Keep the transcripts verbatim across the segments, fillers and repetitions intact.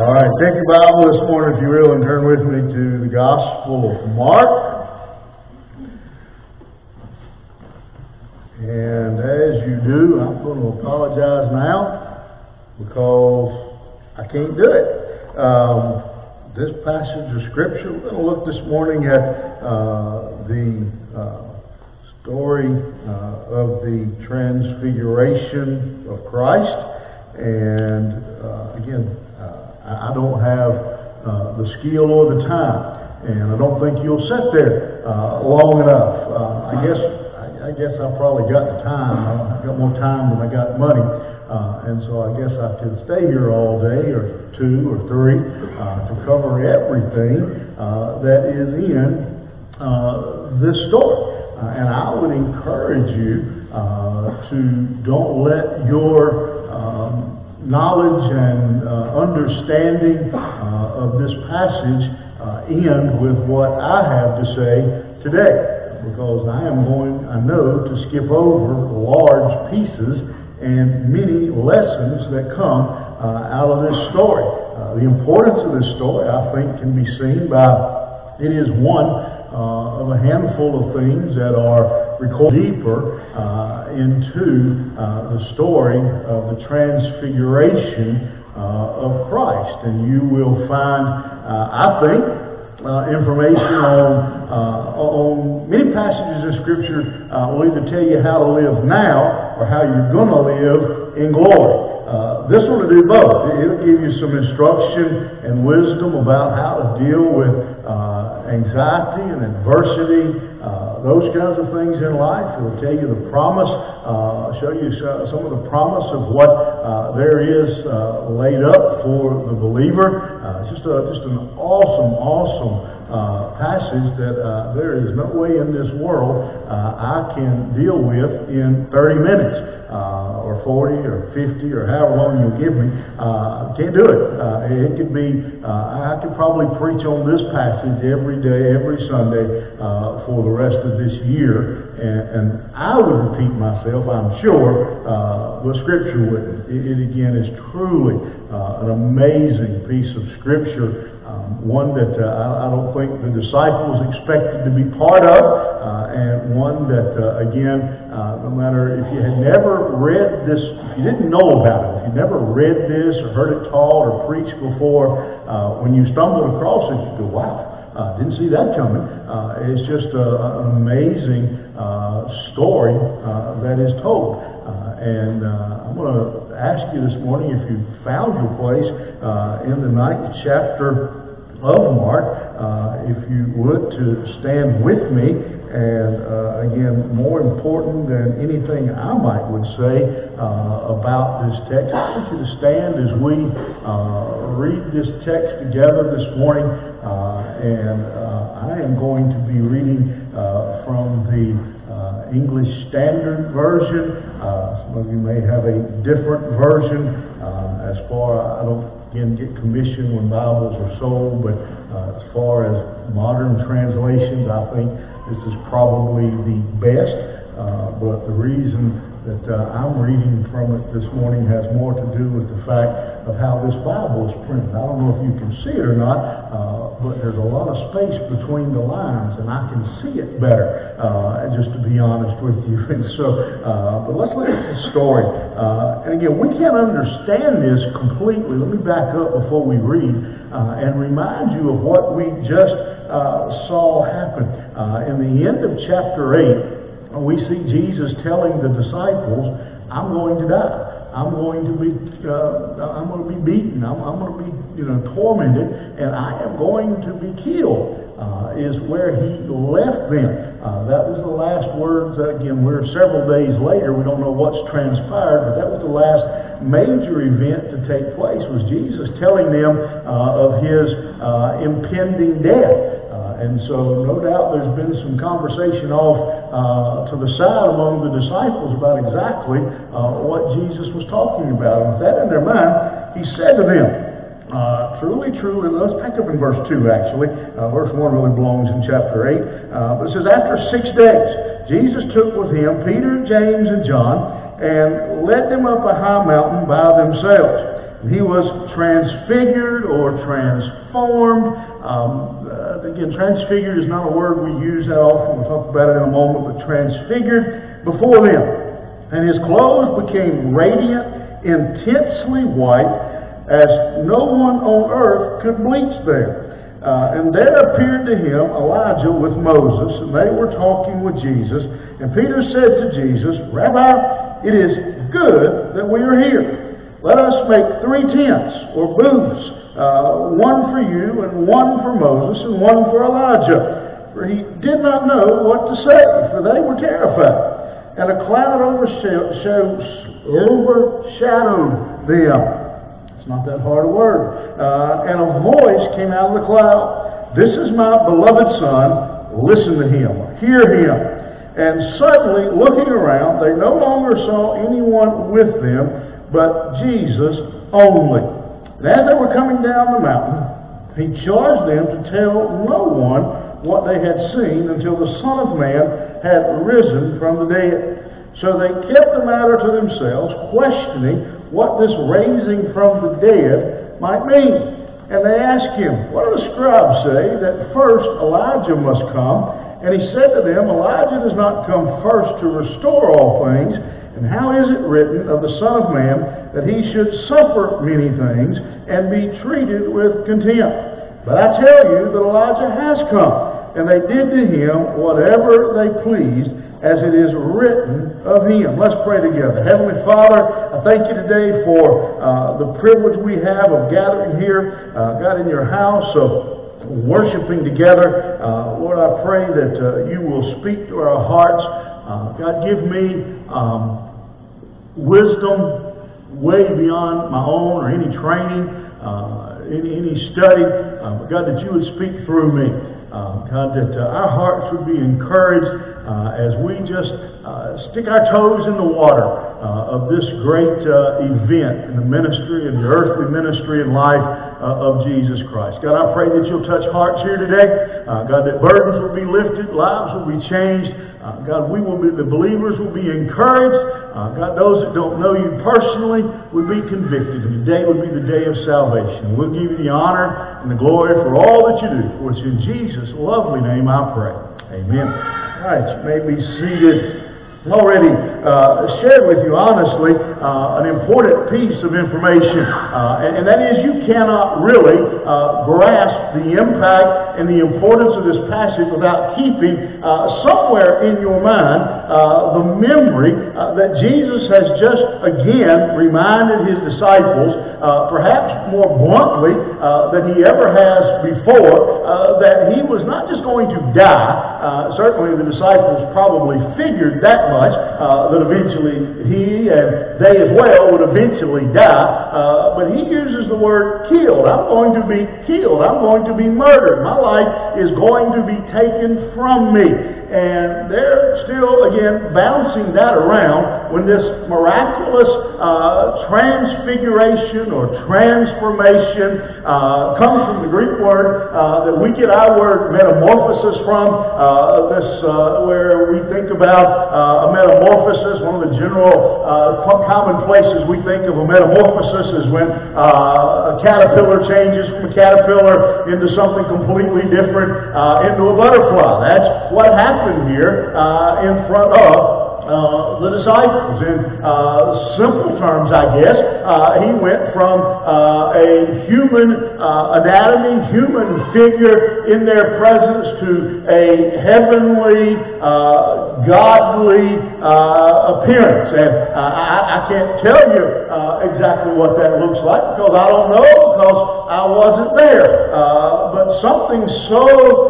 All right, take your Bible this morning, if you will, and turn with me to the Gospel of Mark. And as you do, I'm going to apologize now because I can't do it. Um, this passage of Scripture, we're going to look this morning at uh, the uh, story uh, of the Transfiguration of Christ. And uh, again, I don't have uh, the skill or the time, and I don't think you'll sit there uh, long enough. Uh, I guess I, I guess I probably got the time. I got more time than I got money, uh, and so I guess I could stay here all day, or two, or three, uh, to cover everything uh, that is in uh, this story. Uh, and I would encourage you uh, to don't let your um, knowledge and uh, understanding uh, of this passage uh, end with what I have to say today, because I am going, I know, to skip over large pieces and many lessons that come uh, out of this story. Uh, the importance of this story, I think, can be seen by it is one uh, of a handful of things that are recorded deeper uh, into uh, the story of the Transfiguration uh, of Christ. And you will find, uh, I think, uh, information on, uh, on many passages of Scripture uh, will either tell you how to live now or how you're going to live in glory. Uh, this one will do both. It'll give you some instruction and wisdom about how to deal with uh, anxiety and adversity, uh, those kinds of things in life. It'll tell you the promise, uh, show you some of the promise of what uh, there is uh, laid up for the believer. Uh, it's just, a, just an awesome, awesome uh, passage that uh, there is no way in this world uh, I can deal with in thirty minutes. Uh, or forty or fifty or however long you'll give me. Uh, can't do it. Uh, it could be, uh, I could probably preach on this passage every day, every Sunday uh, for the rest of this year. And, and I would repeat myself, I'm sure, uh, but Scripture wouldn't. It, it again is truly uh, an amazing piece of Scripture. Um, one that uh, I, I don't think the disciples expected to be part of, uh, and one that, uh, again, uh, no matter if you had never read this, if you didn't know about it, if you never read this or heard it taught or preached before, uh, when you stumbled across it, you go, wow, uh, didn't see that coming. Uh, it's just a, an amazing uh, story uh, that is told. Uh, and uh, I'm going to ask you this morning, if you found your place uh, in the ninth chapter of Mark, uh, if you would, to stand with me. And uh, again, more important than anything I might would say uh, about this text, I want you to stand as we uh, read this text together this morning. Uh, and uh, I am going to be reading uh, from the uh, English Standard Version. Uh, some of you may have a different version. Uh, as far, I don't again get commissioned when Bibles are sold, but uh, as far as modern translations, I think this is probably the best. Uh, but the reason that uh, I'm reading from it this morning has more to do with the fact of how this Bible is printed. I don't know if you can see it or not, uh, but there's a lot of space between the lines, and I can see it better, uh, just to be honest with you. And so, uh, but let's look at the story. Uh, and again, we can't understand this completely. Let me back up before we read uh, and remind you of what we just uh, saw happen. Uh, in the end of chapter eight, we see Jesus telling the disciples, I'm going to die. I'm going to be, uh, I'm going to be beaten. I'm, I'm going to be, you know, tormented, and I am going to be killed. Uh, is where he left them. Uh, that was the last words. Again, we're several days later. We don't know what's transpired, but that was the last major event to take place. Was Jesus telling them uh, of his uh, impending death. Uh, and so, no doubt, there's been some conversation off uh, to the side among the disciples about exactly uh, what Jesus was talking about. And with that in their mind, he said to them, Uh, truly, truly, let's pick up in verse two actually. Uh, verse one really belongs in chapter eight. Uh, but it says, after six days, Jesus took with him Peter, James, and John, and led them up a high mountain by themselves. He was transfigured or transformed. Um, uh, again, transfigured is not a word we use that often. We'll talk about it in a moment, but transfigured before them. And his clothes became radiant, intensely white, as no one on earth could bleach them. Uh, and there appeared to him Elijah with Moses, and they were talking with Jesus. And Peter said to Jesus, Rabbi, it is good that we are here. Let us make three tents, or booths, uh, one for you, and one for Moses, and one for Elijah. For he did not know what to say, for they were terrified. And a cloud overshadowed them. It's not that hard a word. Uh, and a voice came out of the cloud. This is my beloved Son. Listen to him. Hear him. And suddenly, looking around, they no longer saw anyone with them, but Jesus only. And as they were coming down the mountain, he charged them to tell no one what they had seen until the Son of Man had risen from the dead. So they kept the matter to themselves, questioning what this raising from the dead might mean. And they asked him, what do the scribes say that first Elijah must come? And he said to them, Elijah does not come first to restore all things. And how is it written of the Son of Man that he should suffer many things and be treated with contempt? But I tell you that Elijah has come, and they did to him whatever they pleased, as it is written of him. Let's pray together. Heavenly Father, I thank you today for uh, the privilege we have of gathering here, uh, God, in your house, of worshiping together. Uh, Lord, I pray that uh, you will speak to our hearts. Uh, God, give me um, wisdom way beyond my own or any training, uh, any, any study. Uh, but God, that you would speak through me. Uh, God, that uh, our hearts would be encouraged uh, as we just uh, stick our toes in the water uh, of this great uh, event in the ministry and the earthly ministry and life uh, of Jesus Christ. God, I pray that you'll touch hearts here today. Uh, God, that burdens will be lifted, lives will be changed. Uh, God, we will be, the believers will be encouraged. Uh, God, those that don't know you personally would be convicted. And today would be the day of salvation. We'll give you the honor and the glory for all that you do. For it's in Jesus' lovely name I pray. Amen. All right, you may be seated. I've already uh, shared with you, honestly, uh, an important piece of information, uh, and, and that is you cannot really uh, grasp the impact and the importance of this passage without keeping uh, somewhere in your mind uh, the memory uh, that Jesus has just again reminded his disciples, uh, perhaps more bluntly uh, than he ever has before, uh, that he was not just going to die. Uh, certainly the disciples probably figured that much, uh, that eventually he and they as well would eventually die. Uh, but he uses the word killed. I'm going to be killed. I'm going to be murdered. My life is going to be taken from me. And they're still, again, bouncing that around when this miraculous uh, transfiguration or transformation uh, comes from the Greek word uh, that we get our word metamorphosis from. Uh, this uh, where we think about uh, a metamorphosis. One of the general uh, common places we think of a metamorphosis is when uh, a caterpillar changes from a caterpillar into something completely different, uh, into a butterfly. That's what happens here uh, in front of uh, the disciples. In uh, simple terms, I guess, uh, he went from uh, a human uh, anatomy, human figure in their presence to a heavenly, uh, godly uh, appearance. And uh, I, I can't tell you uh, exactly what that looks like because I don't know, because I wasn't there. Uh, but something so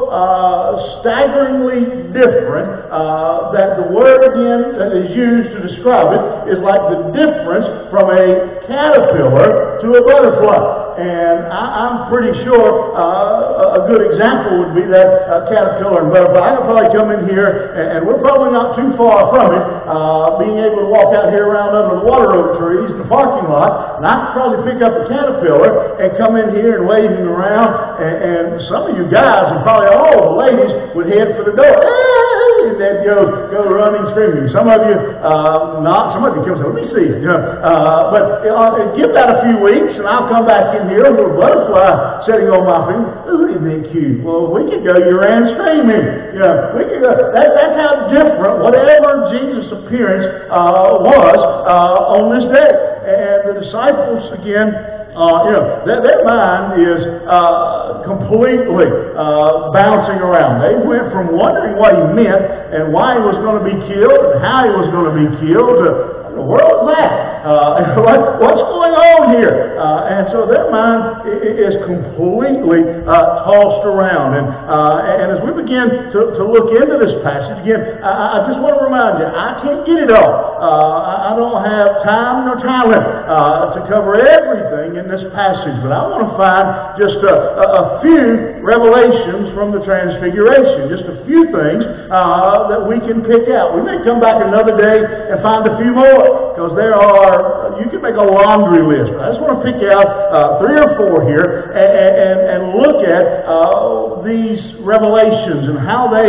uh, staggeringly different uh, that the word again that is used to describe it is like the difference from a caterpillar to a butterfly. And I, I'm pretty sure uh, a good example would be that uh, caterpillar and butterfly. I could probably come in here, and, and we're probably not too far from it, uh, being able to walk out here around under the water oak trees in the parking lot, and I could probably pick up a caterpillar and come in here and wave him around, and, and some of you guys, and probably all the ladies, would head for the door. Hey! it, they'd go, go running, screaming. Some of you, uh, not, some of you come and say, let me see it. You know, uh, but uh, give that a few weeks, and I'll come back in here, a little butterfly sitting on my finger. Ooh, isn't it cute? Well, a week ago you ran screaming. You know, we could go, that, that's how different whatever Jesus' appearance uh, was uh, on this day. And the disciples, again, Uh, you know, their, their mind is uh, completely uh, bouncing around. They went from wondering what he meant and why he was going to be killed and how he was going to be killed to, what in the world is that? Uh, what, what's going on here? Uh, and so their mind is completely uh, tossed around. And, uh, and as we begin to, to look into this passage, again, I, I just want to remind you, I can't get it all. Uh, I don't have time nor talent uh, to cover everything in this passage, but I want to find just a, a, a few revelations from the Transfiguration, just a few things uh, that we can pick out. We may come back another day and find a few more, because there are, you can make a laundry list, but I just want to pick out uh, three or four here and, and, and look at uh, these revelations and how they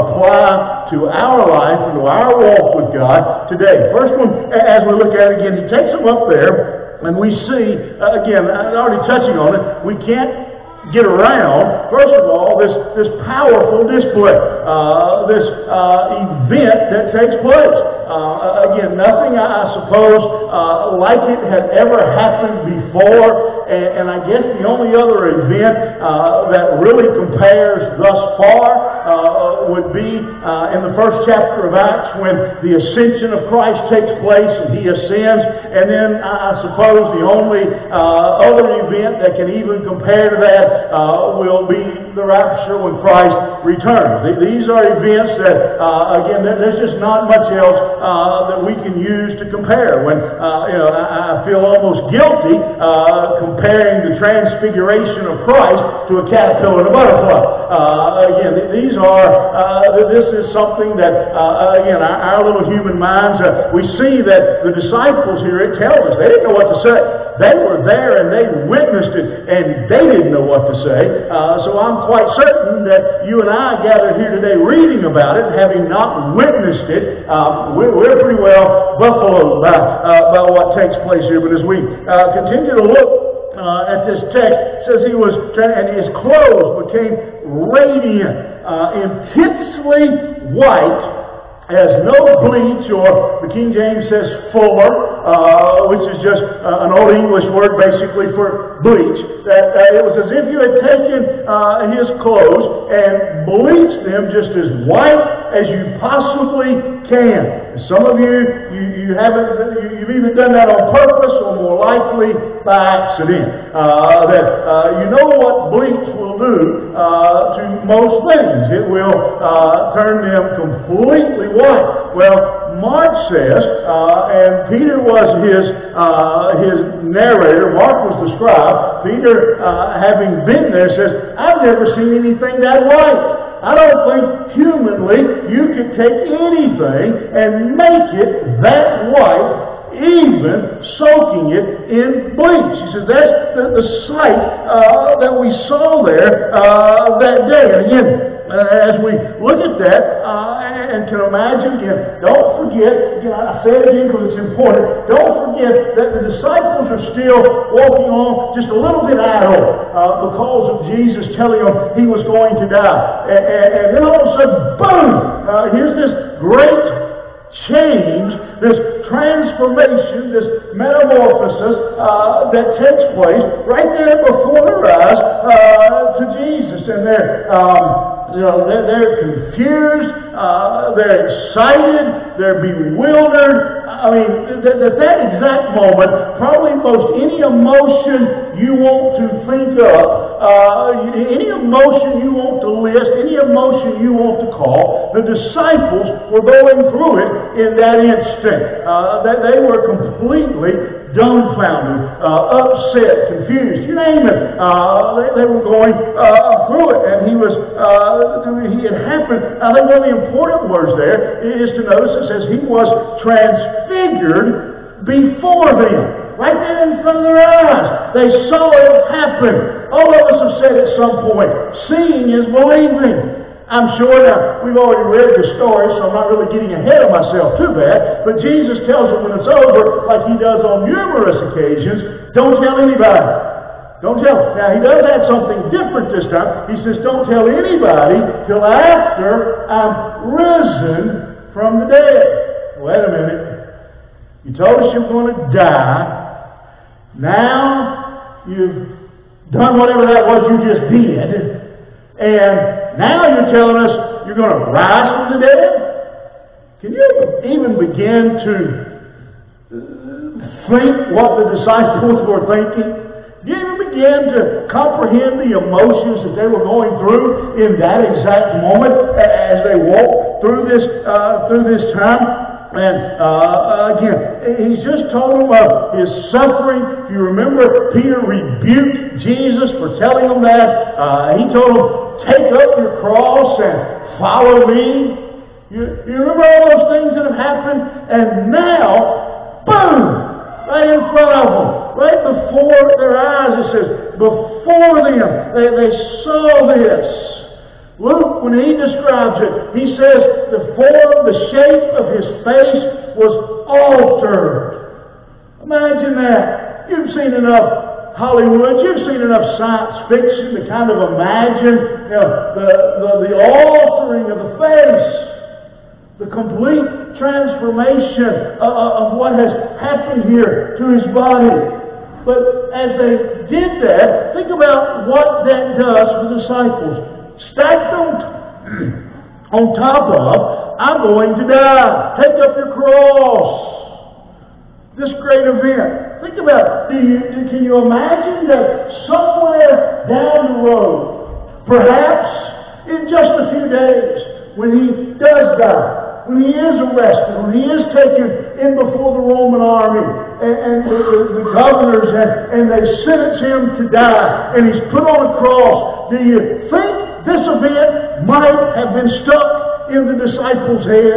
apply to our life and to our walk with God today. First one, as we look at it again, he takes them up there. And we see, uh, again, I'm already touching on it, we can't get around, first of all, this, this powerful display, uh, this uh, event that takes place. Uh, again, nothing, I suppose, uh, like it had ever happened before, and, and I guess the only other event uh, that really compares thus far uh, would be uh, in the first chapter of Acts, when the ascension of Christ takes place and he ascends, and then I suppose the only uh, other event that can even compare to that uh, will be the rapture when Christ returns. These are events that, uh, again, there's just not much else uh, that we can use to compare. When uh, you know, I, I feel almost guilty uh, comparing the transfiguration of Christ to a caterpillar and a butterfly. Uh, again, these are, uh, this is something that, uh, again, our, our little human minds, uh, we see that the disciples here, it tells us, they didn't know what to say. They were there and they witnessed it, and they didn't know what to say. Uh, so I'm quite certain that you and I gathered here today reading about it, having not witnessed it, uh, we're, we're pretty well buffaloed by, uh, by what takes place here. But as we uh, continue to look uh, at this text, it says he was, and his clothes became radiant, uh, intensely white, as no bleach, or the King James says fuller, uh, which is just uh, an old English word basically for bleach. That uh, it was as if you had taken uh, his clothes and bleached them just as white as you possibly can. Some of you, you, you haven't, you've either done that on purpose or more likely by accident. Uh, that uh, you know what bleach will do uh, to most things. It will uh, turn them completely white. Well, Mark says, uh, and Peter was his uh, his narrator. Mark was the scribe. Peter, uh, having been there, says, "I've never seen anything that white." I don't think humanly you could take anything and make it that white, even soaking it in bleach. He says that's the, the sight uh, that we saw there uh, that day. And again, uh, as we look at that uh, and can imagine, again, don't forget, again, I say it again because it's important, don't forget that the disciples are still walking on just a little bit idle uh, because of Jesus telling them he was going to die. And, and, and then all of a sudden, boom, uh, here's this great change, this transformation, this metamorphosis uh, that takes place right there before their eyes uh, to Jesus. And they're, um, you know, they're, they're confused, uh, they're excited, they're bewildered. I mean, at that exact moment, probably most any emotion you want to think of, uh, any emotion you want to list, any emotion you want to call, the disciples were going through it in that instant. Uh, that they were completely dumbfounded, uh, upset, confused, you name it. Uh, they, they were going uh, through it, and he was, uh, he had happened. I think one of the important words there is to notice it says he was transfigured before them. Right there in front of their eyes. They saw it happen. All of us have said at some point, seeing is believing. I'm sure now, we've already read the story, so I'm not really getting ahead of myself too bad, but Jesus tells them when it's over, like he does on numerous occasions, don't tell anybody. Don't tell. Now, he does add something different this time. He says, don't tell anybody till after I'm risen from the dead. Wait a minute. You told us you're going to die. Now, you've done whatever that was you just did. And now you're telling us you're going to rise from the dead? Can you even begin to think what the disciples were thinking? Do you even begin to comprehend the emotions that they were going through in that exact moment as they walked through this uh, through this time? And uh, again, he's just told them of his suffering. If you remember, Peter rebuked Jesus for telling them that. Uh, he told them, take up your cross and follow me. You, you remember all those things that have happened? And now, boom! Right in front of them, right before their eyes, it says, before them, they, they saw this. Luke, when he describes it, he says the form, the shape of his face was altered. Imagine that. You've seen enough Hollywood, you've seen enough science fiction to kind of imagine you know, the, the, the altering of the face, the complete transformation of, of what has happened here to his body. But as they did that, think about what that does for the disciples. Stacked on, on top of, I'm going to die. Take up your cross. This great event. Think about it. Do you, can you imagine that somewhere down the road, perhaps in just a few days, when he does die, when he is arrested, when he is taken in before the Roman army, and, and the, the, the governors, and, and they sentence him to die, and he's put on a cross, do you think this event might have been stuck in the disciples' head?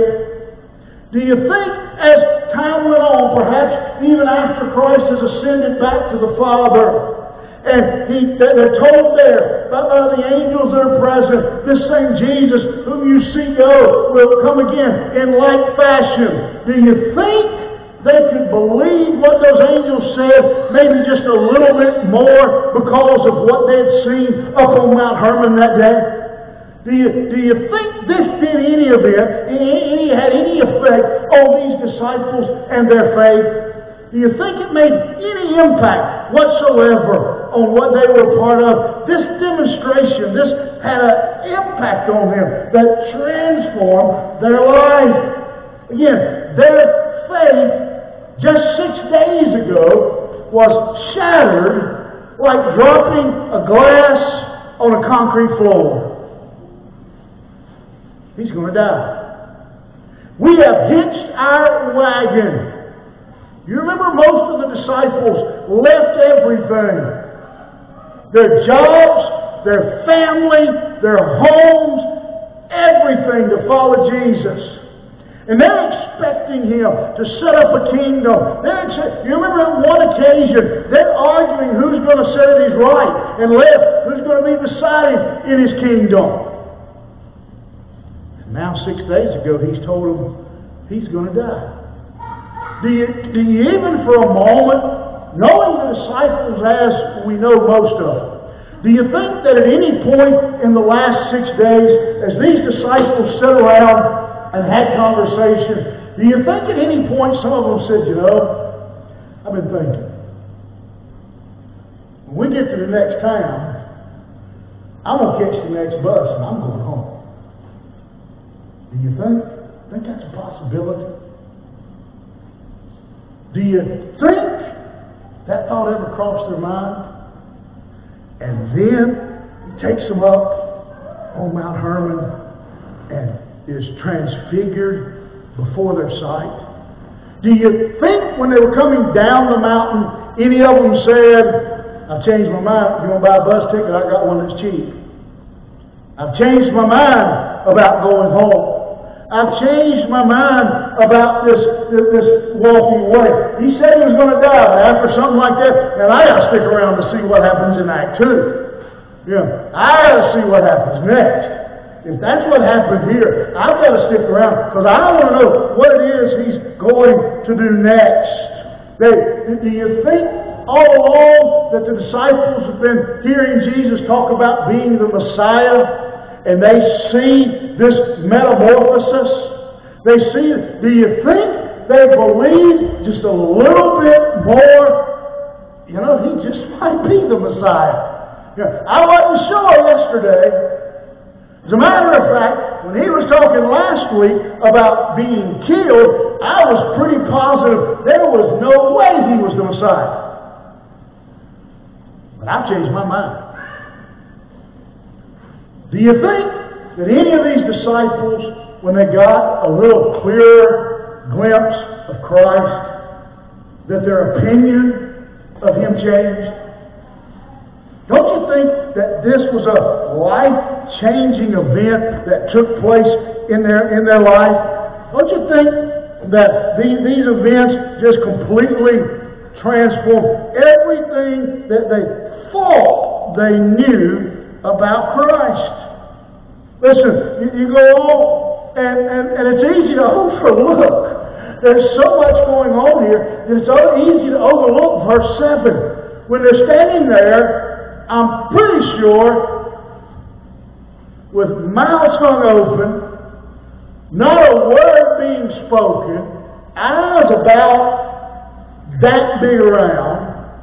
Do you think as time went on, perhaps even after Christ has ascended back to the Father, and he, they're told there by, by the angels that are present, this same Jesus whom you see go will come again in like fashion. Do you think they could believe what those angels said, maybe just a little bit more because of what they'd seen up on Mount Hermon that day? Do you, do you think this did any event, any, had any effect on these disciples and their faith? Do you think it made any impact whatsoever on what they were part of? This demonstration, this had an impact on them that transformed their life. Again, their faith just six days ago was shattered like dropping a glass on a concrete floor. He's going to die. We have hitched our wagon. You remember most of the disciples left everything. Their jobs, their family, their homes, everything to follow Jesus. And they're expecting Him to set up a kingdom. They're ex- you remember on one occasion, they're arguing who's going to set it right and left, who's going to be beside Him in His kingdom. And now six days ago, He's told them He's going to die. Do you, do you even for a moment, knowing the disciples as we know most of them, do you think that at any point in the last six days, as these disciples sat around and had conversation, do you think at any point some of them said, you know, I've been thinking, when we get to the next town, I'm going to catch the next bus and I'm going home. Do you think? Think that's a possibility? Do you think that thought ever crossed their mind? And then He takes them up on Mount Hermon and is transfigured before their sight. Do you think when they were coming down the mountain, any of them said, I've changed my mind. If you want to buy a bus ticket, I got one that's cheap. I've changed my mind about going home. I've changed my mind about this, this, this walking away. He said he was going to die, but after something like that, and I got to stick around to see what happens in Act two. Yeah, I got to see what happens next. if that's what happened here, I've got to stick around because I want to know what it is He's going to do next. They, do you think all along that the disciples have been hearing Jesus talk about being the Messiah and they see this metamorphosis? They see it. Do you think they believe just a little bit more? You know, He just might be the Messiah. You know, I wasn't sure yesterday. As a matter of fact, when he was talking last week about being killed, I was pretty positive there was no way He was the Messiah. But I've changed my mind. Do you think that any of these disciples, when they got a little clearer glimpse of Christ, that their opinion of Him changed? Don't you think that this was a life-changing event that took place in their in their life? Don't you think that these, these events just completely transformed everything that they thought they knew about Christ? Listen, you, you go on, and, and, and it's easy to overlook. There's so much going on here that it's so easy to overlook verse seven. When they're standing there, I'm pretty sure, with mouths hung open, not a word being spoken, eyes about that big around,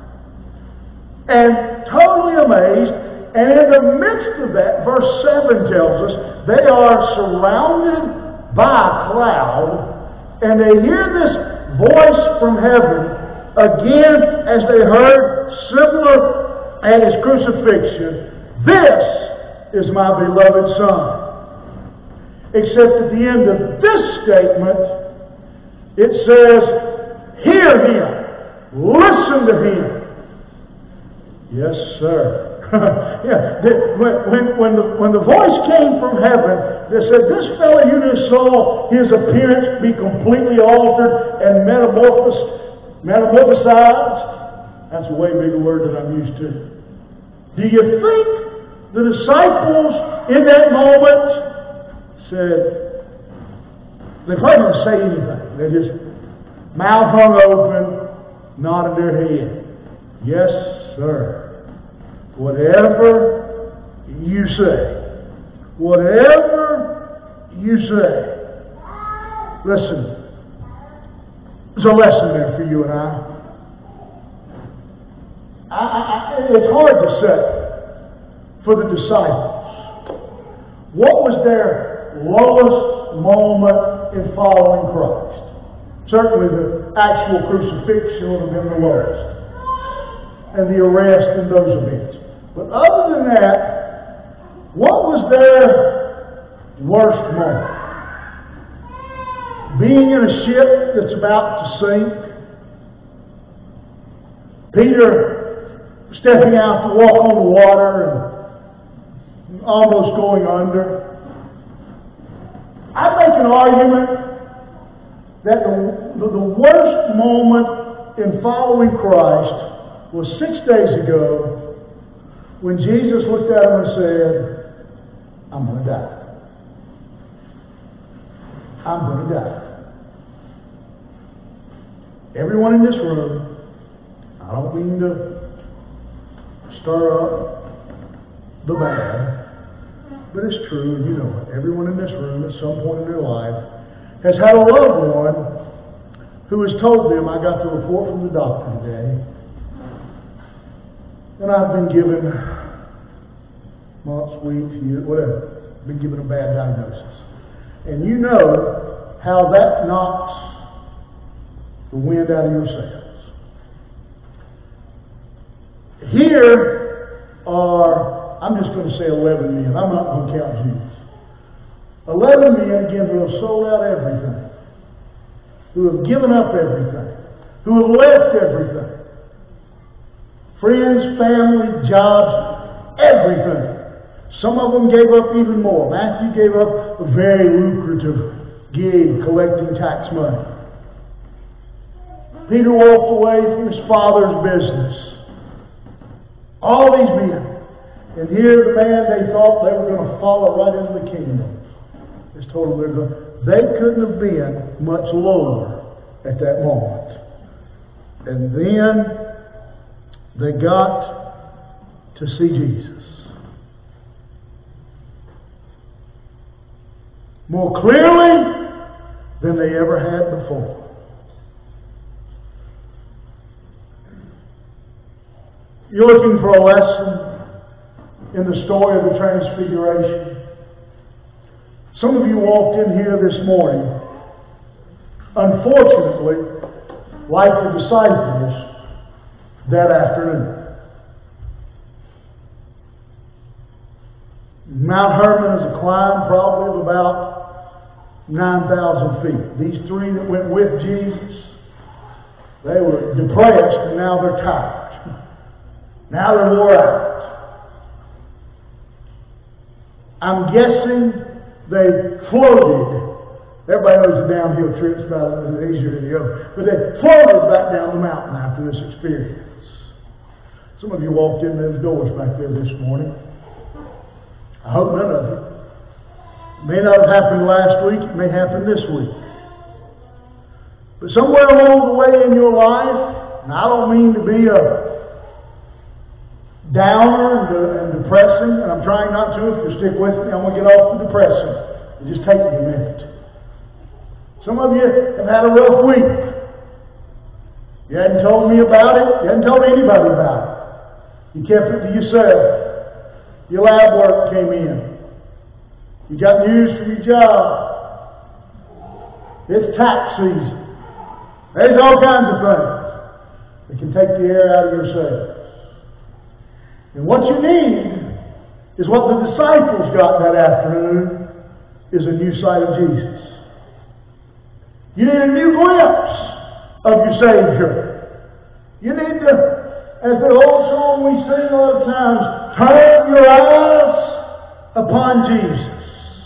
and totally amazed. And in the midst of that, verse seven tells us, they are surrounded by a cloud, and they hear this voice from heaven, again as they heard similar at His crucifixion, "This is my beloved Son." Except at the end of this statement, it says, "Hear Him, listen to Him." Yes, sir. yeah. When, when, when, the, when the voice came from heaven that said, "This fellow you just saw, his appearance be completely altered and metamorphosed, metamorphosized," that's a way bigger word than I'm used to. Do you think the disciples in that moment said, they probably didn't say anything. They just mouth hung open, nodded their head. "Yes, sir. Whatever you say. Whatever you say." Listen, there's a lesson there for you and I. I, I, it's hard to say for the disciples. What was their lowest moment in following Christ? Certainly the actual crucifixion would have been the lowest, and the arrest and those events. But other than that, what was their worst moment? Being in a ship that's about to sink. Peter stepping out to walk on the water and almost going under. I make an argument that the, the, the worst moment in following Christ was six days ago when Jesus looked at him and said, "I'm going to die. I'm going to die." Everyone in this room, I don't mean to stir up the bad, but it's true, and you know it. Everyone in this room at some point in their life has had a loved one who has told them, "I got the report from the doctor today, and I've been given months, weeks, years, whatever, been given a bad diagnosis." And you know how that knocks the wind out of your sails. Here are, I'm just going to say eleven men. I'm not going to count Judas. eleven men, again, who have sold out everything, who have given up everything, who have left everything. Friends, family, jobs, everything. Some of them gave up even more. Matthew gave up a very lucrative gig collecting tax money. Peter walked away from his father's business. All these men. And here the man they thought they were going to follow right into the kingdom. It's told them they're going, they couldn't have been much lower at that moment. And then they got to see Jesus. More clearly than they ever had before. You're looking for a lesson in the story of the Transfiguration. Some of you walked in here this morning, unfortunately, like the disciples that afternoon. Mount Hermon is a climb probably of about nine thousand feet. These three that went with Jesus, they were depressed and now they're tired. Now they're wore out. I'm guessing they floated. Everybody knows the downhill trip's about easier to go. But they floated back down the mountain after this experience. Some of you walked in those doors back there this morning. I hope none of it. It may not have happened last week. It may happen this week. But somewhere along the way in your life, and I don't mean to be a downer and, uh, and depressing, and I'm trying not to. If you stick with me, I'm going to get off the depressing. It just take me a minute. Some of you have had a rough week. You hadn't told me about it. You hadn't told anybody about it. You kept it to yourself. Your lab work came in. You got news from your job. It's tax season. There's all kinds of things that can take the air out of your sails. And what you need is what the disciples got that afternoon, is a new sight of Jesus. You need a new glimpse of your Savior. You need to, as the old song we sing all the times, turn your eyes upon Jesus.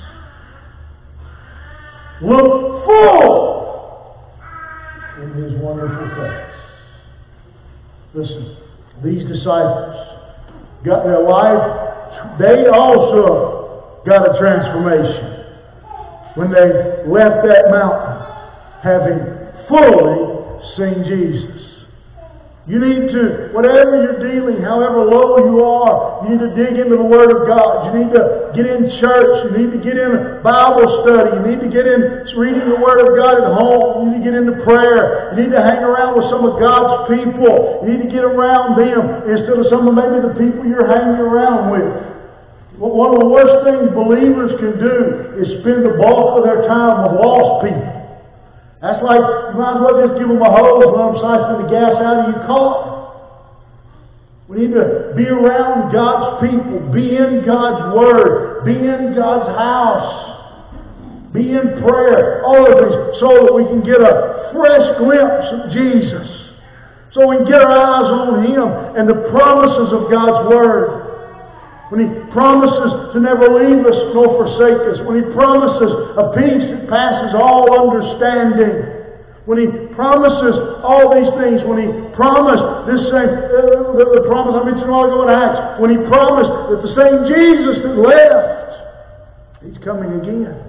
Look full in His wonderful face. Listen, these disciples got their life, they also got a transformation when they left that mountain having fully seen Jesus. You need to, whatever you're dealing, however low you are, you need to dig into the Word of God. You need to get in church. You need to get in Bible study. You need to get in reading the Word of God at home. You need to get into prayer. You need to hang around with some of God's people. You need to get around them instead of some of maybe the people you're hanging around with. One of the worst things believers can do is spend the bulk of their time with lost people. That's like, you might as well just give them a hose and let them siphon the gas out of your car. We need to be around God's people, be in God's Word, be in God's house, be in prayer, all of this, so that we can get a fresh glimpse of Jesus. So we can get our eyes on Him and the promises of God's Word. When He promises to never leave us nor forsake us. When He promises a peace that passes all understanding. When He promises all these things. When He promised this same, uh, the, the promise I mentioned a while ago in Acts. When He promised that the same Jesus that left, He's coming again.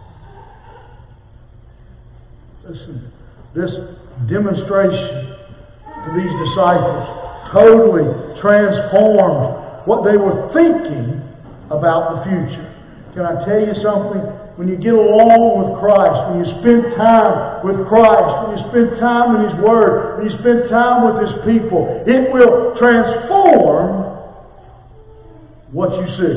Listen, this demonstration to these disciples totally transformed what they were thinking about the future. Can I tell you something? When you get along with Christ, when you spend time with Christ, when you spend time in His Word, when you spend time with His people, it will transform what you see.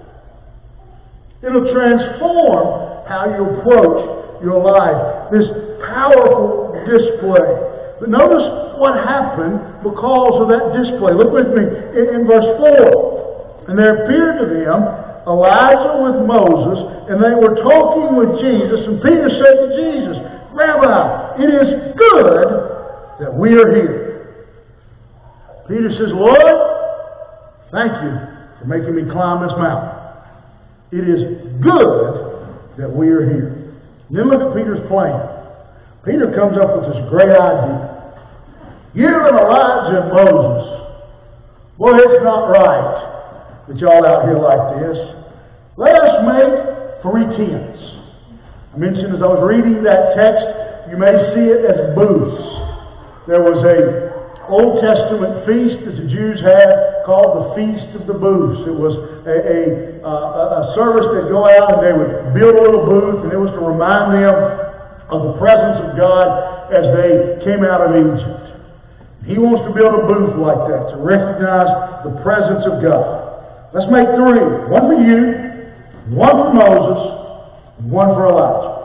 It'll transform how you approach your life. This powerful display. But notice what happened because of that display. Look with me in, in verse four. And there appeared to them Elijah with Moses, and they were talking with Jesus. And Peter said to Jesus, Rabbi, it is good that we are here. Peter says, Lord, thank you for making me climb this mountain. It is good that we are here. And then look at Peter's plan. Peter comes up with this great idea. You and Elijah and Moses. Boy, it's not right that y'all out here like this. Let us make three tents. I mentioned as I was reading that text, you may see it as booths. There was a Old Testament feast that the Jews had called the Feast of the Booths. It was a, a, uh, a service they'd go out and they would build a little booth, and it was to remind them of the presence of God as they came out of Egypt. He wants to build a booth like that to recognize the presence of God. Let's make three. One for you, one for Moses, and one for Elijah.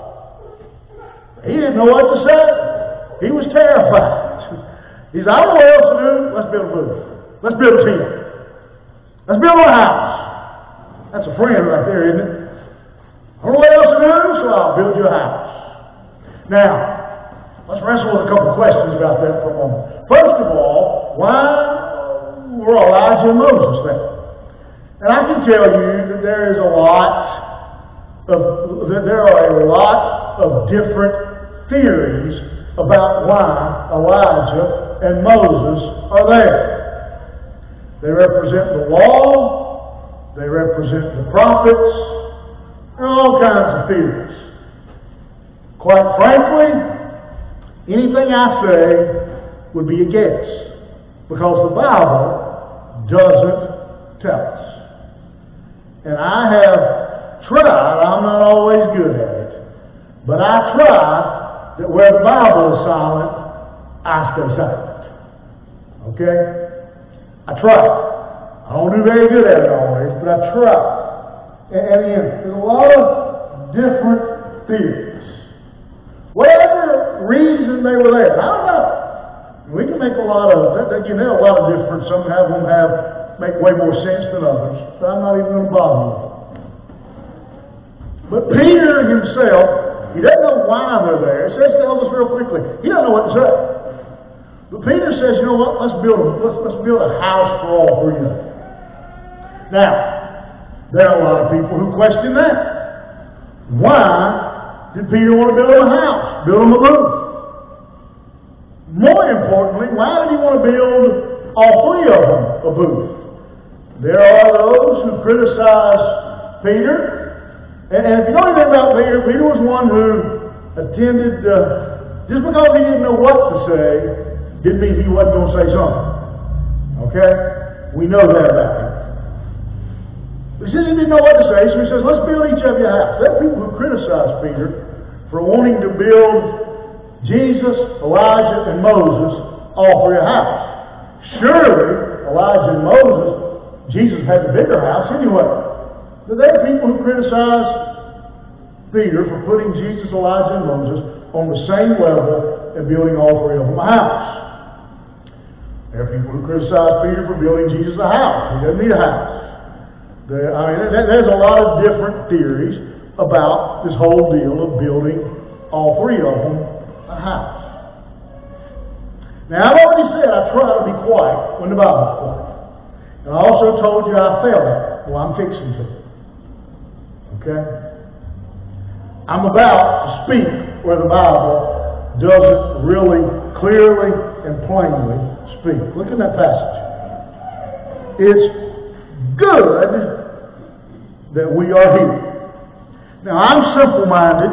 He didn't know what to say. He was terrified. He said, I don't know what else to do. Let's build a booth. Let's build a tent. Let's build a house. That's a friend right there, isn't it? I don't know what else to do, so I'll build you a house. Now, let's wrestle with a couple of questions about that for a moment. First of all, why were Elijah and Moses there? And I can tell you that there is a lot of, that there are a lot of different theories about why Elijah and Moses are there. They represent the law. They represent the prophets. There are all kinds of theories. Quite frankly, anything I say would be a guess, because the Bible doesn't tell us. And I have tried, I'm not always good at it, but I try that where the Bible is silent, I stay silent. Okay? I try. I don't do very good at it always, but I try. And, and again, there's a lot of different theories. Whatever reason they were there, I don't know. We can make a lot of, you know, a lot of different. Some have them have make way more sense than others, but I'm not even going to bother with it. But Peter himself, he doesn't know why they're there. It says, tells us real quickly. He doesn't know what to say. But Peter says, you know what? Let's build a let's, let's build a house for all three of them. Now, there are a lot of people who question that. Why did Peter want to build him a house? Build him a booth? More importantly, why did he want to build all three of them a booth? There are those who criticize Peter. And, and if you know anything about Peter, Peter was one who attended, uh, just because he didn't know what to say, didn't mean he wasn't going to say something. Okay? We know that about him. But he says he didn't know what to say, so he says, let's build each of you a house. There are people who criticize Peter for wanting to build Jesus, Elijah, and Moses all three a house. Surely, Elijah and Moses, Jesus had the bigger house anyway. But there are people who criticize Peter for putting Jesus, Elijah, and Moses on the same level and building all three of them a house. There are people who criticize Peter for building Jesus a house. He doesn't need a house. There, I mean, there's a lot of different theories about this whole deal of building all three of them a house. Now, I've already said I try to be quiet when the Bible's quiet. And I also told you I failed at it. Well, I'm fixing to. Okay? I'm about to speak where the Bible doesn't really clearly and plainly speak. Look at that passage. It's good that we are here. Now, I'm simple-minded,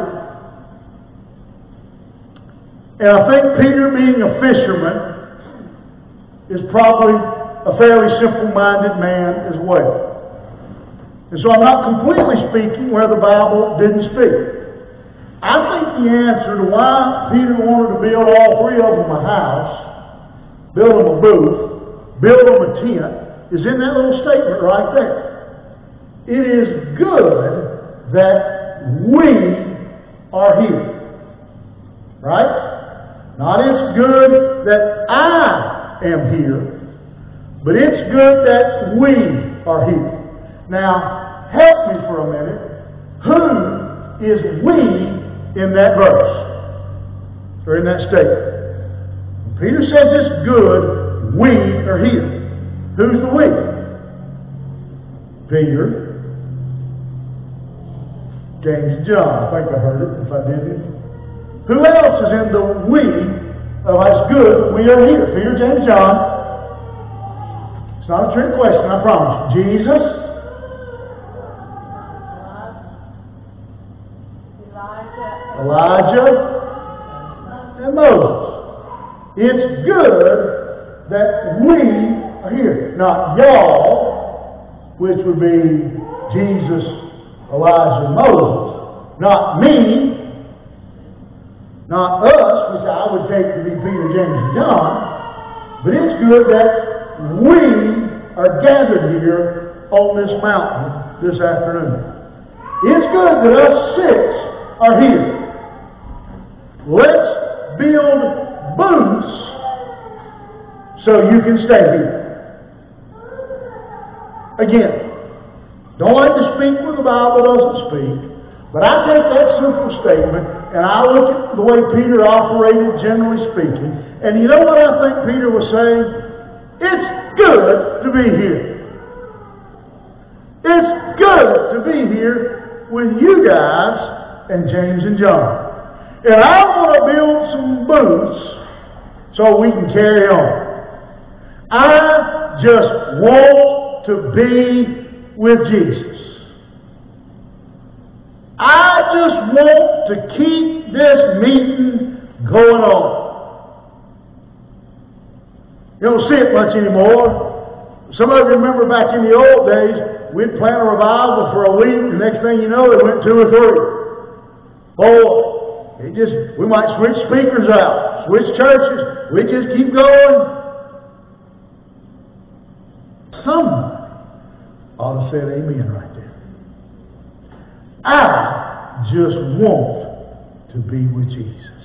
and I think Peter, being a fisherman, is probably a fairly simple-minded man as well. And so I'm not completely speaking where the Bible didn't speak. I think the answer to why Peter wanted to build all three of them a house, build them a booth, build them a tent, is in that little statement right there. It is good that we are here. Right? Not it's good that I am here, but it's good that we are here. Now, help me for a minute. Who is we in that verse? Or in that statement? Peter says it's good, we are here. Who's the we? Peter, James, and John. I think I heard it, if I didn't. Who else is in the we? Oh, that's good, we are here. Peter, James, John. It's not a trick question, I promise you. Jesus, Elijah, and Moses. It's good that we are here. Not y'all, which would be Jesus, Elijah, and Moses. Not me, not us, which I would take to be Peter, James, and John. But it's good that we are gathered here on this mountain this afternoon. It's good that us six are here. Let's build booths so you can stay here. Again, don't like to speak where the Bible doesn't speak, but I take that simple statement and I look at the way Peter operated, generally speaking, and you know what I think Peter was saying? It's good to be here. It's good to be here with you guys and James and John. And I want to build some booths so we can carry on. I just want to be with Jesus. I just want to keep this meeting going on. You don't see it much anymore. Some of you remember back in the old days, we'd plan a revival for a week, the next thing you know, it went two or three. Oh, it just, we might switch speakers out, switch churches, we just keep going. Somebody ought to say amen right there. I just want to be with Jesus.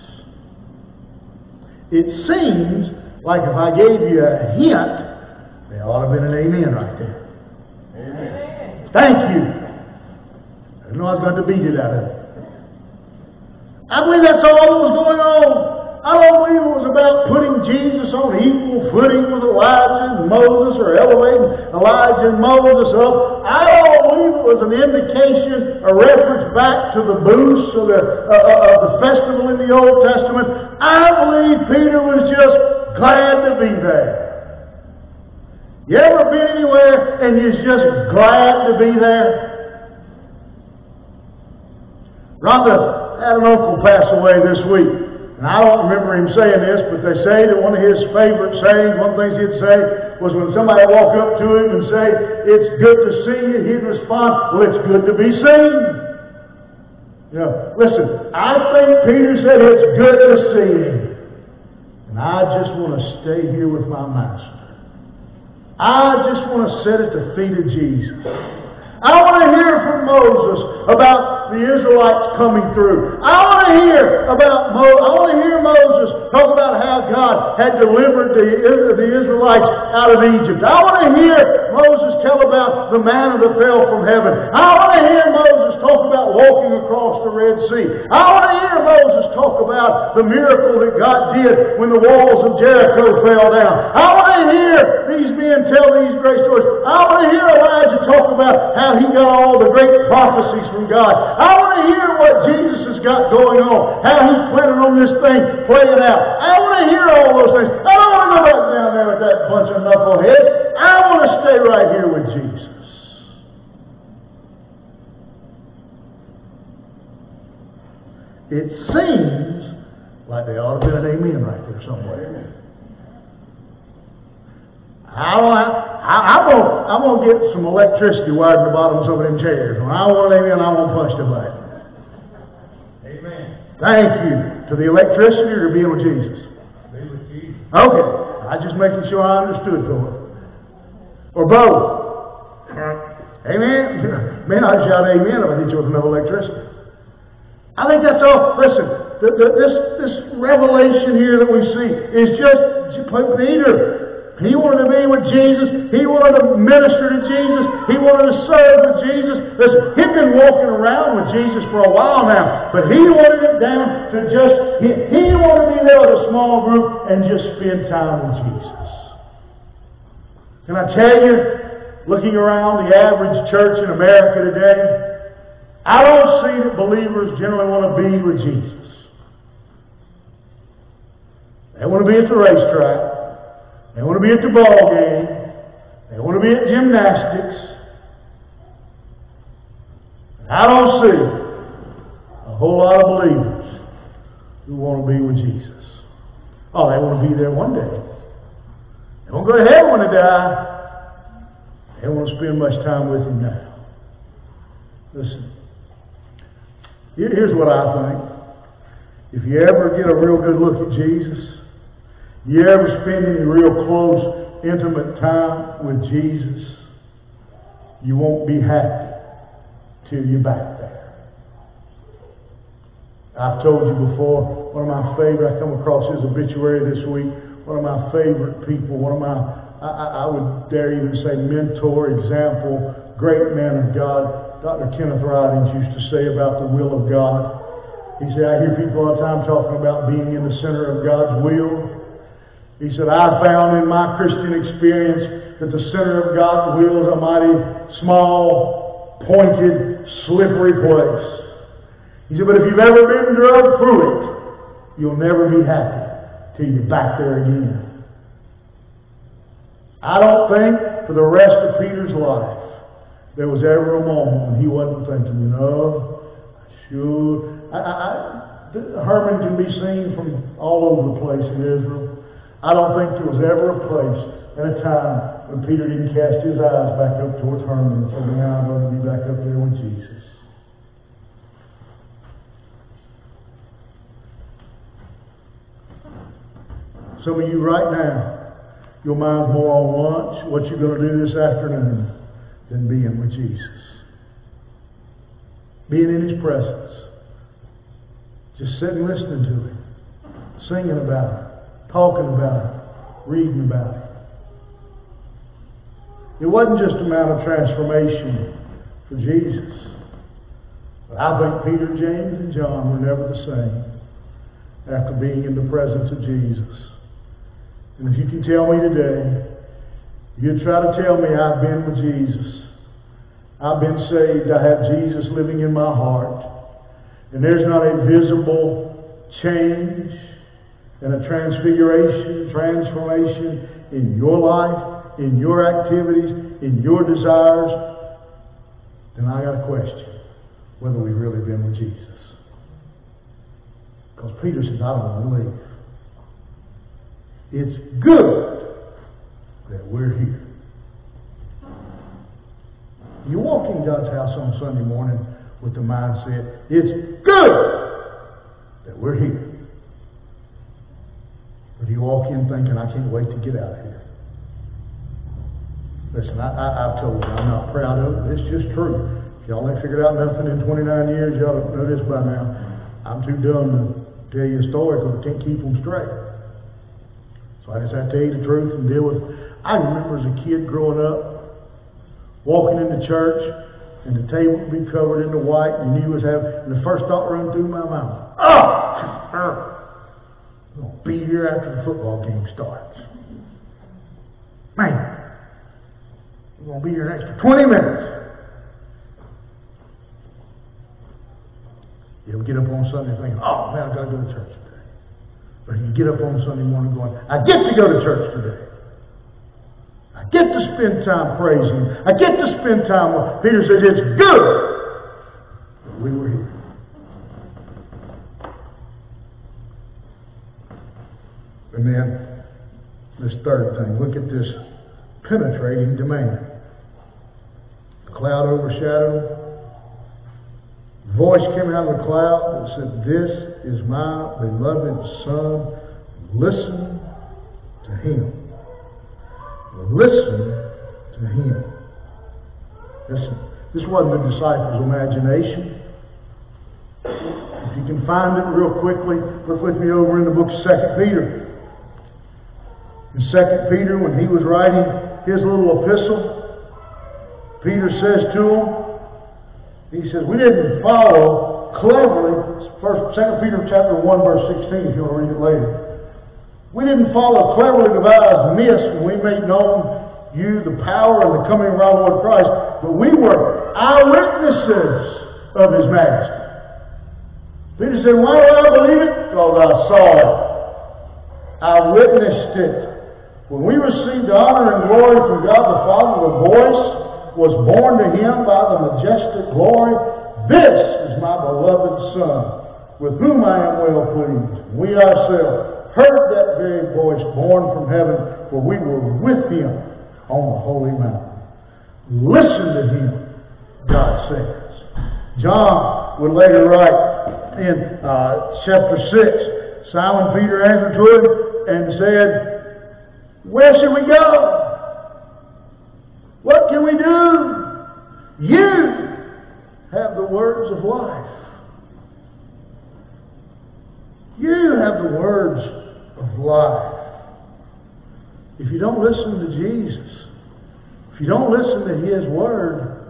It seems like if I gave you a hint, there ought to have been an amen right there. Amen. Thank you. I didn't know I was going to beat it out of it. I believe that's all that was going on. I don't believe it was about putting Jesus on equal footing with Elijah and Moses, or elevating Elijah and Moses up. I don't believe it was an indication, a reference back to the booths of the, uh, uh, the festival in the Old Testament. I believe Peter was just glad to be there. You ever been anywhere and you're just glad to be there? Rhonda had an uncle pass away this week. And I don't remember him saying this, but they say that one of his favorite sayings, one of the things he'd say, was when somebody walked up to him and say, "It's good to see you," he'd respond, "Well, it's good to be seen." You know, listen, I think Peter said it's good to see him. And I just want to stay here with my master. I just want to sit at the feet of Jesus. I want to hear from Moses about the Israelites coming through. I want to hear about Mo- I want to hear Moses talk about how God had delivered the, the Israelites out of Egypt. I want to hear Moses tell about the manna that fell from heaven. I want to hear Moses talk about walking across the Red Sea. I want to hear Moses talk about the miracle that God did when the walls of Jericho fell down. I want to hear these men tell these great stories. I want to hear Elijah talk about how he got all the great prophecies from God. I want to hear what Jesus has got going on, how he's planning on this thing playing out. I want to hear all those things. I don't want to go back down there with that bunch of knuckleheads. I want to stay right here with Jesus. It seems like there ought to be an amen right there somewhere. I want, I, I'm going I'm gonna get some electricity wired in the bottoms of them chairs. When I want amen, I won't push the button. Amen. Thank you. To the electricity or to being with Jesus? Be with Jesus. Okay. I just making sure I understood for it. Or both. Amen. Man, I'd shout amen if I hit you with enough electricity. I think that's all. Listen, the, the, this, this revelation here that we see is just Peter. He wanted to be with Jesus. He wanted to minister to Jesus. He wanted to serve with Jesus. Listen, he'd been walking around with Jesus for a while now, but he wanted it down to just, he, he wanted to be there with a small group and just spend time with Jesus. Can I tell you, looking around the average church in America today, I don't see that believers generally want to be with Jesus. They want to be at the racetrack. They want to be at the ball game. They want to be at gymnastics. I don't see a whole lot of believers who want to be with Jesus. Oh, they want to be there one day. They won't go to heaven when they die. They don't want to spend much time with Him now. Listen. Here's what I think. If you ever get a real good look at Jesus, you ever spend any real close, intimate time with Jesus, you won't be happy till you're back there. I've told you before, one of my favorite, I come across his obituary this week, one of my favorite people, one of my, I, I would dare even say mentor, example, great man of God, Doctor Kenneth Ridings used to say about the will of God. He said, I hear people all the time talking about being in the center of God's will. He said, I found in my Christian experience that the center of God's will is a mighty small, pointed, slippery place. He said, but if you've ever been drugged through it, you'll never be happy till you're back there again. I don't think for the rest of Peter's life there was ever a moment when he wasn't thinking, you know, sure. I, I, I, Herman can be seen from all over the place in Israel. I don't think there was ever a place and a time when Peter didn't cast his eyes back up towards Herman and say, now I'm going to be back up there with Jesus. Some of you right now, your mind's more on lunch, what you're going to do this afternoon, than being with Jesus. Being in His presence. Just sitting listening to Him. Singing about Him. Talking about Him. Reading about Him. It wasn't just a matter of transformation for Jesus. But I think Peter, James, and John were never the same after being in the presence of Jesus. And if you can tell me today, you try to tell me I've been with Jesus. I've been saved. I have Jesus living in my heart. And there's not a visible change and a transfiguration, transformation in your life, in your activities, in your desires, then I got a question whether we've really been with Jesus. Because Peter says, I don't want to leave. It's good that we're here. You walk in God's house on Sunday morning with the mindset, it's good that we're here. Or do you walk in thinking, I can't wait to get out of here? Listen, I, I, I've told you, I'm not proud of it. It's just true. If y'all ain't figured out nothing in twenty-nine years, y'all don't know this by now. I'm too dumb to tell you a story because I can't keep them straight. So I just have to tell you the truth and deal with it. I remember as a kid growing up, walking into church, and the table would be covered in the white, and you was having, and the first thought run through my mind, oh, I'm going to be here after the football game starts. Man, I'm going to be here an extra twenty minutes. You'll get up on Sunday thinking, oh man, I've got to go to church today. But you get up on Sunday morning going, I get to go to church today. I get to spend time praising. I get to spend time with. Peter says, it's good that we were here. And then, this third thing, look at this penetrating demand. The cloud overshadowed. A voice came out of the cloud that said, this is my beloved Son. Listen to Him. Listen to Him. Listen. This wasn't the disciples' imagination. If you can find it real quickly, look with me over in the book of Second Peter. In Second Peter, when he was writing his little epistle, Peter says to him, he says, we didn't follow cleverly. First, Second Peter chapter one, verse sixteen, if you want to read it later. We didn't follow cleverly devised myths when we made known you the power and the coming of our Lord Christ, but we were eyewitnesses of His majesty. Peter said, why do I believe it? Because I saw it. I witnessed it. When we received honor and glory from God the Father, the voice was borne to Him by the majestic glory. This is my beloved Son, with whom I am well pleased. We ourselves heard that very voice born from heaven, for we were with him on the holy mountain. Listen to him, God says. John would later write in uh, chapter six, Simon Peter answered to him and said, where shall we go? What can we do? You have the words of life. You have the words of life. If you don't listen to Jesus, if you don't listen to His Word,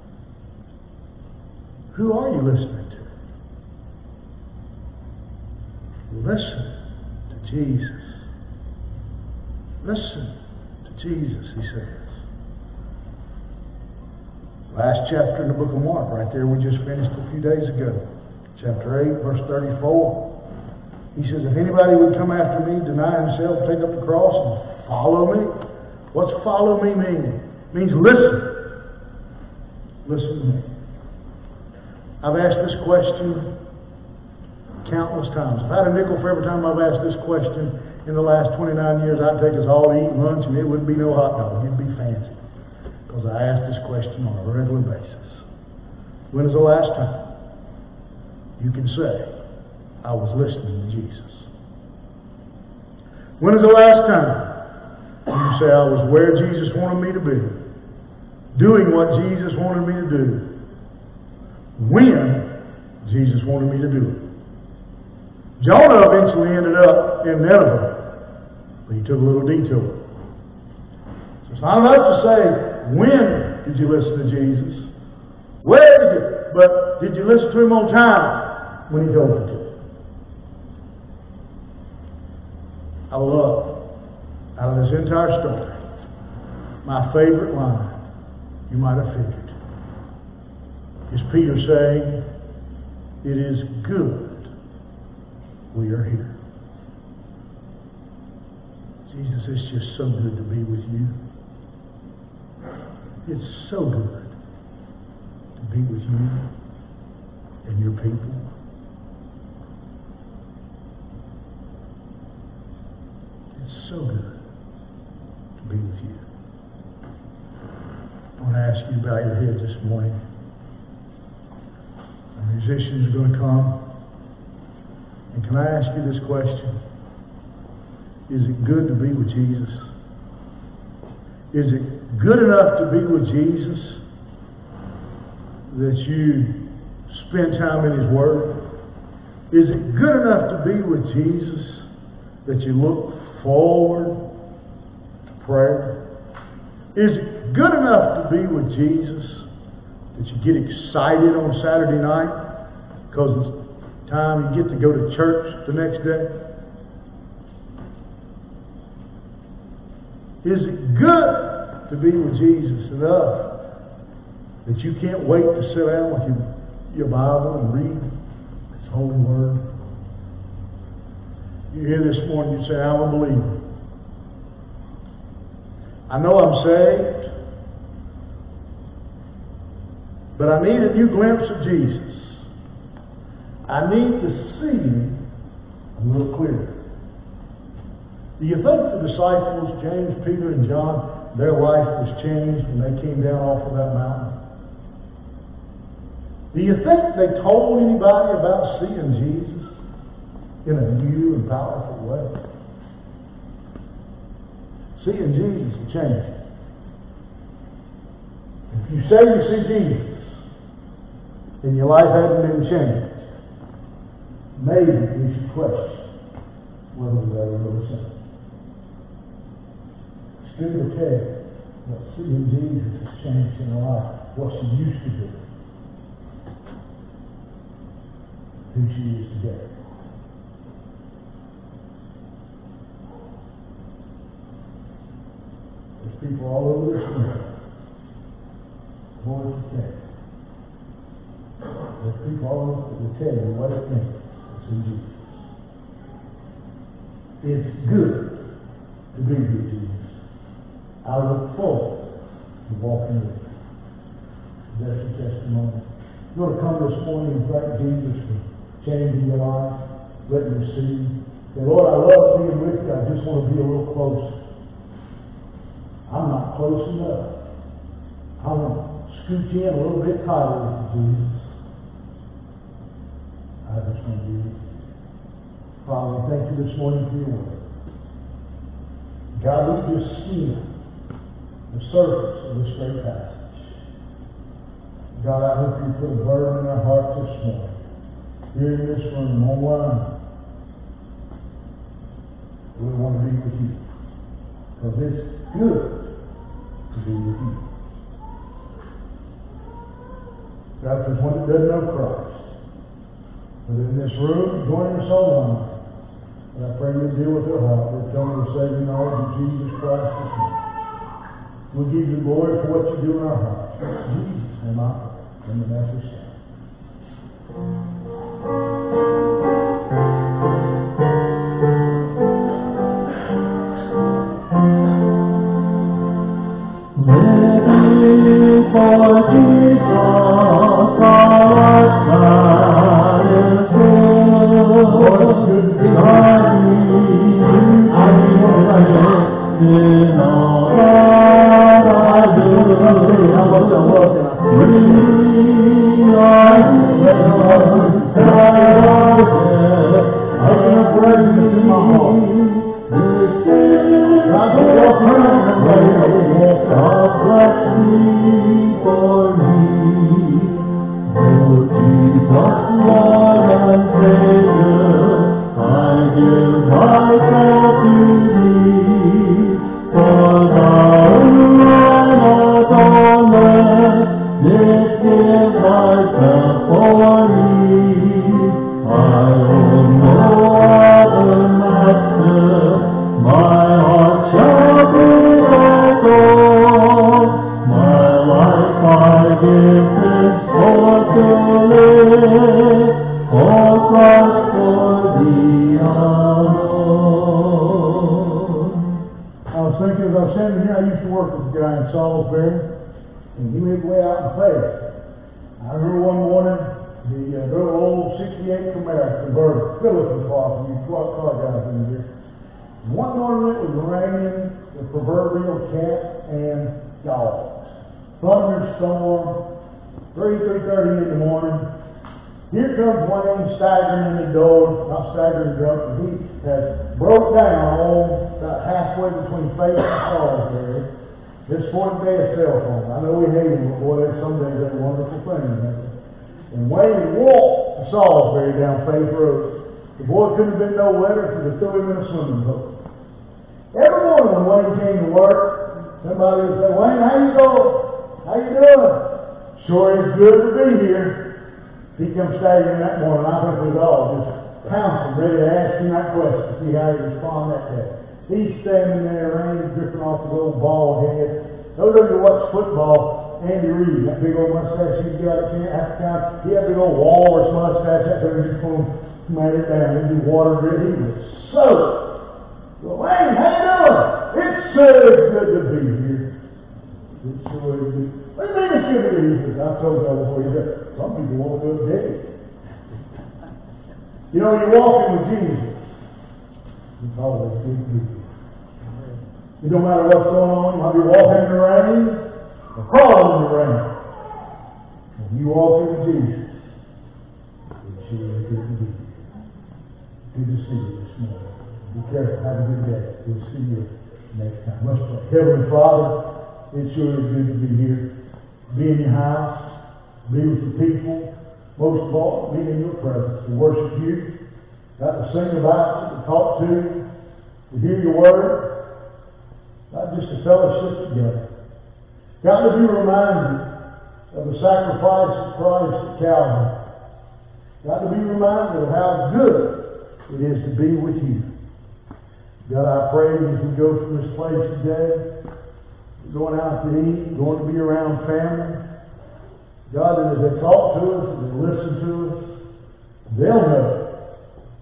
who are you listening to? Listen to Jesus. Listen to Jesus, he says. Last chapter in the book of Mark, right there, we just finished a few days ago. Chapter eight, verse thirty-four. He says, if anybody would come after me, deny himself, take up the cross, and follow me. What's follow me mean? It means listen. Listen to me. I've asked this question countless times. If I had a nickel for every time I've asked this question in the last twenty-nine years, I'd take us all to eat lunch and it wouldn't be no hot dog. It'd be fancy. Because I ask this question on a regular basis. When is the last time you can say, I was listening to Jesus? When is the last time you say, I was where Jesus wanted me to be, doing what Jesus wanted me to do, when Jesus wanted me to do it? Jonah eventually ended up in Nineveh, but he took a little detour. So it's not enough to say, when did you listen to Jesus? Where did you? But did you listen to Him on time when He told you to? I love, out of this entire story, my favorite line, you might have figured, is Peter saying, it is good we are here. Jesus, it's just so good to be with you. It's so good to be with you and your people. It's so good to be with you. I want to ask you to bow your head this morning. The musicians are going to come. And can I ask you this question? Is it good to be with Jesus? Is it good enough to be with Jesus that you spend time in His Word? Is it good enough to be with Jesus that you look forward to prayer? Is it good enough to be with Jesus that you get excited on Saturday night because it's time you get to go to church the next day? Is it good to be with Jesus enough that you can't wait to sit down with your, your Bible and read His holy Word? You hear this morning, you say, I'm a believer. I know I'm saved, but I need a new glimpse of Jesus. I need to see Him a little clearer. Do you think the disciples, James, Peter, and John, their life was changed when they came down off of that mountain? Do you think they told anybody about seeing Jesus in a new and powerful way? Seeing Jesus will change you. If you say you see Jesus and your life hasn't been changed, maybe we should question whether we ever really saved. Stu will tell you that seeing Jesus has changed in our life. What she used to do, who she is today. There's people all over this world. Lord, to tell you. There's people all over that will tell you what it means to see Jesus. It's good to be with Jesus. I look forward to walking with you. That's the testimony. You're going to come this morning and thank Jesus for changing your life, letting you see. Say, Lord, I love being with you. I just want to be a little closer. I'm not close enough. I want to scoot in a little bit tighter with you, Jesus. I just want to be with you. Father, thank you this morning for your word. God, we just skim the surface of this great passage. God, I hope you put a burden in our heart this morning. Here in this room, online. We want to be with you. Because it's good to be with you. God, there's one that doesn't know Christ. But in this room, join us online. And I pray you deal with their heart. They're coming to saving knowledge of Jesus Christ this morning. We'll give you glory for what you do in our hearts. Jesus, name I pray. In the Master's name. For Jesus, our God is good. In all that I do, we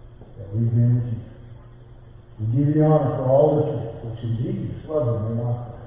give you honor for all that you do. Which in Jesus' love, may not